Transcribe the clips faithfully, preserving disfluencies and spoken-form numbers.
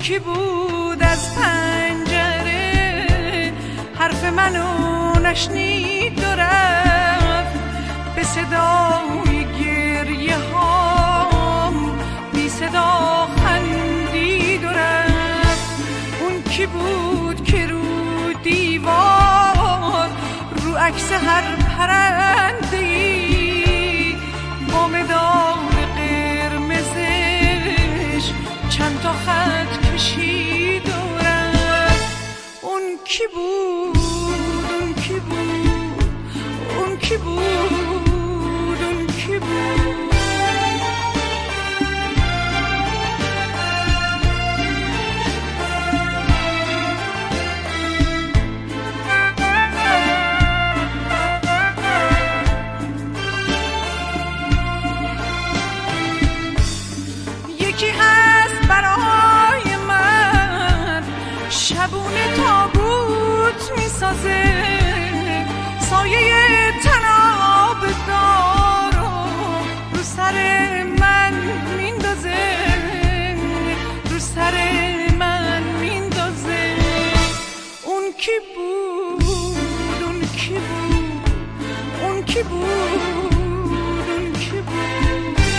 کی بود از پنجره حرف منو نشنید و رفت به صدای گریه هام بی صدا خندید و رفت. اون کی بود که رو دیوار رو عکس هر پرنده‌ای با مداد قرمزش چند تا خط کشید و رفت. اون کی بود اون کی بود اون کی بود اون کی بود. یکی هست برای من شبونه تابوت میسازه سایه تناب دارو رو سر من میندازه رو سر من میندازه. اون کی بود اون کی بود اون کی بود اون کی بود.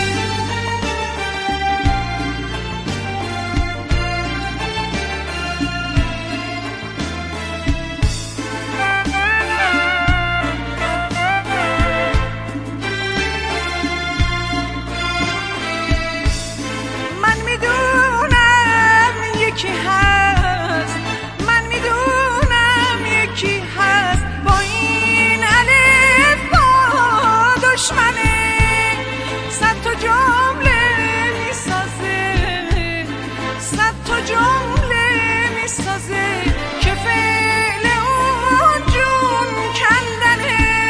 یکی هست من میدونم یکی هست با این الف با دشمنه صد تا جمله میسازه صد تا جمله میسازه که فعل اون جون کندنه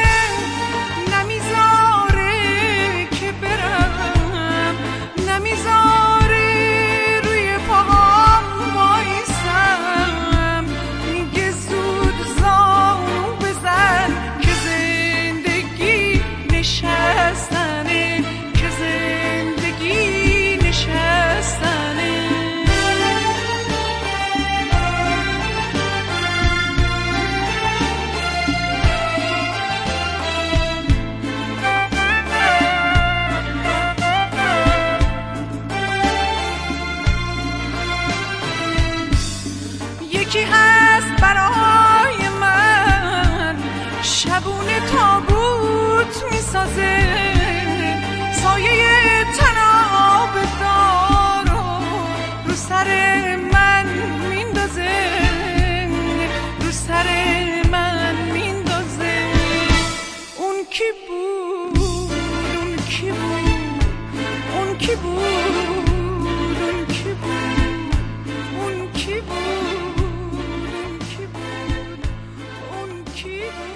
نمیذاره که برم نمیذاره روی پاهام وایسم میگه زود زانو بزن که زندگی نشستنه که زندگی نشستنه. یکی هست برای من شبونه تابوت میسازه سایه تناب دارو رو سر من میندازه رو سر من میندازه. اون کی بود اون کی بود اون کی بود اون کی بود اون کی بود اون کی بود